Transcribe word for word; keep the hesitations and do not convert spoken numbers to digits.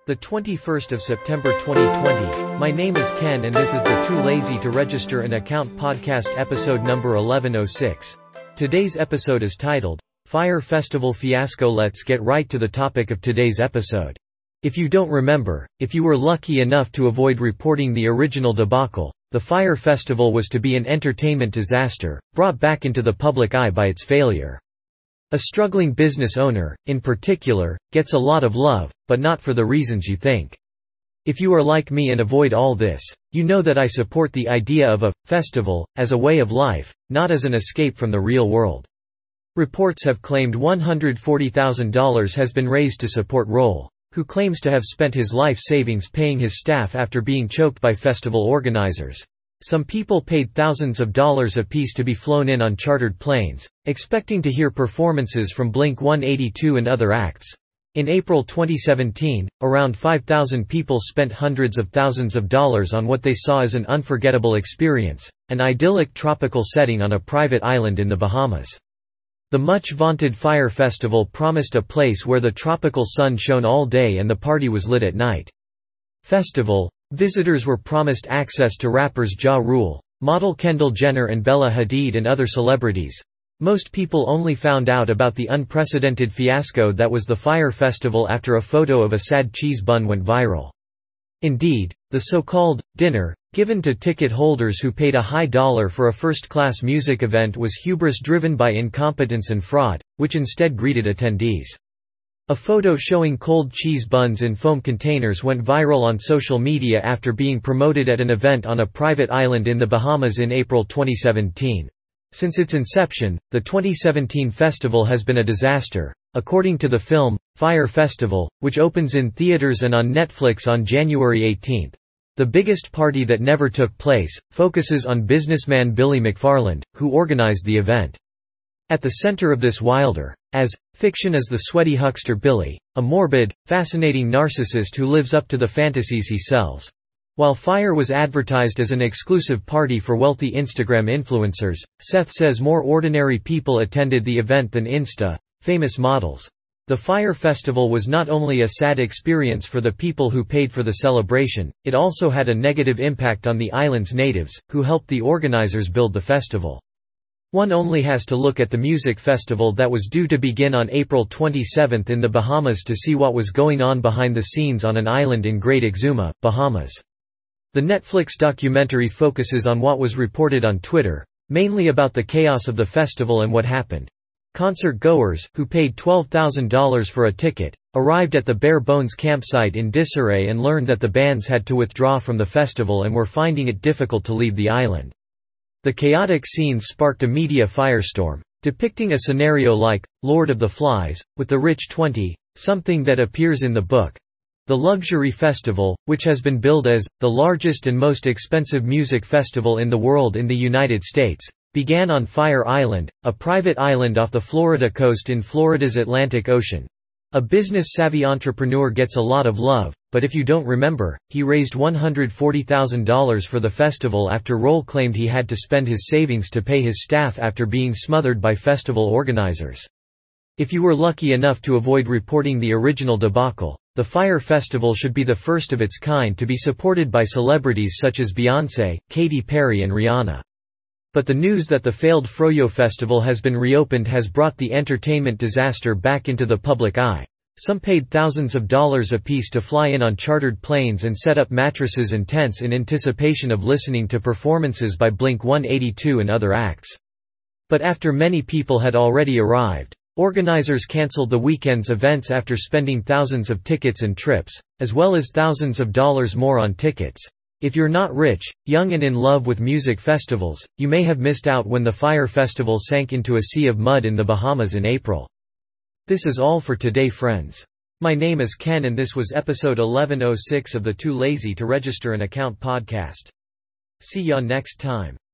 The twenty-first of September twenty twenty. My name is Ken and this is the Too Lazy to Register an Account podcast episode number eleven oh six. Today's episode is titled, Fyre Festival Fiasco. Let's get right to the topic of today's episode. If you don't remember, if you were lucky enough to avoid reporting the original debacle, the Fyre Festival was to be an entertainment disaster, brought back into the public eye by its failure. A struggling business owner, in particular, gets a lot of love, but not for the reasons you think. If you are like me and avoid all this, you know that I support the idea of a festival as a way of life, not as an escape from the real world. Reports have claimed one hundred forty thousand dollars has been raised to support Roll, who claims to have spent his life savings paying his staff after being choked by festival organizers. Some people paid thousands of dollars apiece to be flown in on chartered planes, expecting to hear performances from Blink one eighty-two and other acts. In April twenty seventeen, around five thousand people spent hundreds of thousands of dollars on what they saw as an unforgettable experience, an idyllic tropical setting on a private island in the Bahamas. The much-vaunted Fyre Festival promised a place where the tropical sun shone all day and the party was lit at night. Festival visitors were promised access to rappers Ja Rule, model Kendall Jenner and Bella Hadid and other celebrities. Most people only found out about the unprecedented fiasco that was the Fyre Festival after a photo of a sad cheese bun went viral. Indeed, the so-called dinner, given to ticket holders who paid a high dollar for a first-class music event was hubris driven by incompetence and fraud, which instead greeted attendees. A photo showing cold cheese buns in foam containers went viral on social media after being promoted at an event on a private island in the Bahamas in April twenty seventeen. Since its inception, the twenty seventeen festival has been a disaster, according to the film, Fyre Festival, which opens in theaters and on Netflix on January eighteenth. The biggest party that never took place, focuses on businessman Billy McFarland, who organized the event. At the center of this wilder, as fiction is the sweaty huckster Billy, a morbid, fascinating narcissist who lives up to the fantasies he sells. While Fyre was advertised as an exclusive party for wealthy Instagram influencers, Seth says more ordinary people attended the event than Insta famous models. The Fyre Festival was not only a sad experience for the people who paid for the celebration, it also had a negative impact on the island's natives, who helped the organizers build the festival. One only has to look at the music festival that was due to begin on April twenty-seventh in the Bahamas to see what was going on behind the scenes on an island in Great Exuma, Bahamas. The Netflix documentary focuses on what was reported on Twitter, mainly about the chaos of the festival and what happened. Concert goers, who paid twelve thousand dollars for a ticket, arrived at the bare bones campsite in disarray and learned that the bands had to withdraw from the festival and were finding it difficult to leave the island. The chaotic scenes sparked a media firestorm, depicting a scenario like Lord of the Flies, with the Rich twenty, something that appears in the book. The luxury festival, which has been billed as the largest and most expensive music festival in the world in the United States, began on Fyre Island, a private island off the Florida coast in Florida's Atlantic Ocean. A business-savvy entrepreneur gets a lot of love, but if you don't remember, he raised one hundred forty thousand dollars for the festival after Roll claimed he had to spend his savings to pay his staff after being smothered by festival organizers. If you were lucky enough to avoid reporting the original debacle, the Fyre Festival should be the first of its kind to be supported by celebrities such as Beyoncé, Katy Perry and Rihanna. But the news that the failed Froyo Festival has been reopened has brought the entertainment disaster back into the public eye. Some paid thousands of dollars apiece to fly in on chartered planes and set up mattresses and tents in anticipation of listening to performances by Blink one eighty-two and other acts. But after many people had already arrived, organizers canceled the weekend's events after spending thousands of tickets and trips, as well as thousands of dollars more on tickets. If you're not rich, young and in love with music festivals, you may have missed out when the Fyre Festival sank into a sea of mud in the Bahamas in April. This is all for today, friends. My name is Ken and this was episode eleven oh six of the Too Lazy to Register an Account podcast. See ya next time.